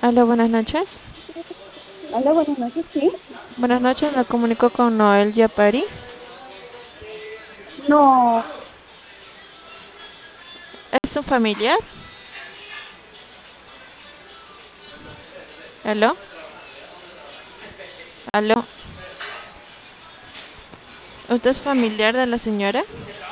Hola, buenas noches. Hola, buenas noches, sí. Buenas noches, me comunico con Noel Yapari. No, ¿Es un familiar? ¿Aló? ¿Aló? ¿Usted es familiar de la señora?